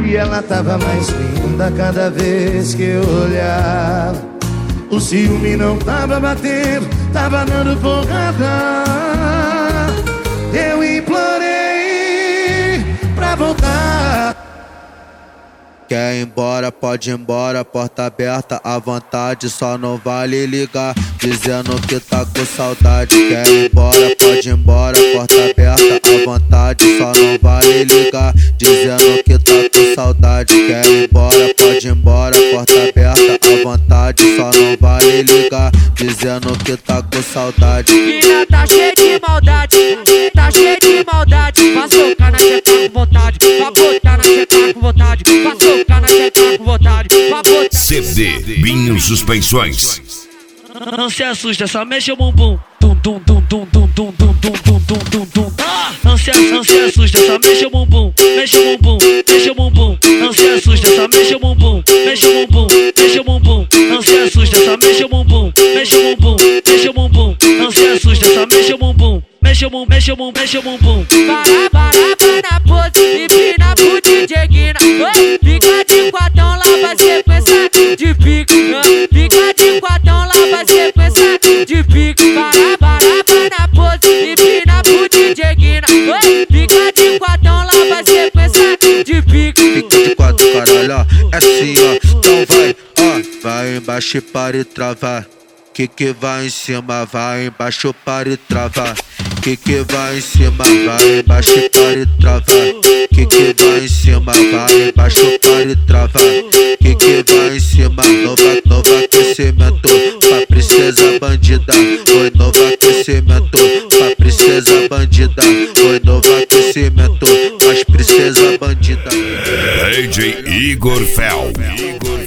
E ela tava mais linda cada vez que eu olhava. O ciúme não tava batendo, tava dando porrada. Eu implorei pra voltar. Quer ir embora, pode ir embora, porta aberta à vontade, só não vale ligar, dizendo que tá com saudade. Quer ir embora, pode ir embora, porta aberta à vontade, só não vale ligar, dizendo que tá com saudade. Quer ir embora, pode ir embora, porta aberta à vontade, só não vale ligar, dizendo que tá com saudade. Mina tá cheia de maldade, tá cheia de maldade. Vai socar na checa com vontade, vai botar na checa com vontade, vai socar na checa com vontade, vai botar. CD Binho Suspensões. Não se assusta, só mexe o bumbum. Tum tum tum tum tum tum tum tum tum tum tum tum. Não se assusta, só mexe o bumbum, mexe o bumbum, mexe o bumbum. Não se assusta, só mexe o bumbum, mexe o bumbum, mexe o bumbum. Não se assusta, só mexe o bumbum, mexe o bumbum, mexe o bumbum. Não se assusta, só mexe o bumbum, mexe o bumbum, mexe o bumbum, mexe o bumbum. Para na pose, empina pro DJ Guina. Fica de quatão, lá vai sequência de pique. Fica de quatão, lá vai sequência de pique. Para na pose, empina pro DJ Guina. Fica de quatão, lá vai sequência de pique. Fica de quatro, caralho, ó, é assim, ó. Então vai, ó, vai embaixo para e travar. Que vai em cima, vai embaixo para e travar. Que vai em cima, vai embaixo para e travar. Que vai em cima, vai embaixo para e travar. Que vai em cima, novo aquecimento pra princesa bandida. Oi, novo aquecimento pra princesa bandida. Oi, novo aquecimento pra princesa bandida. DJ Igor Fel.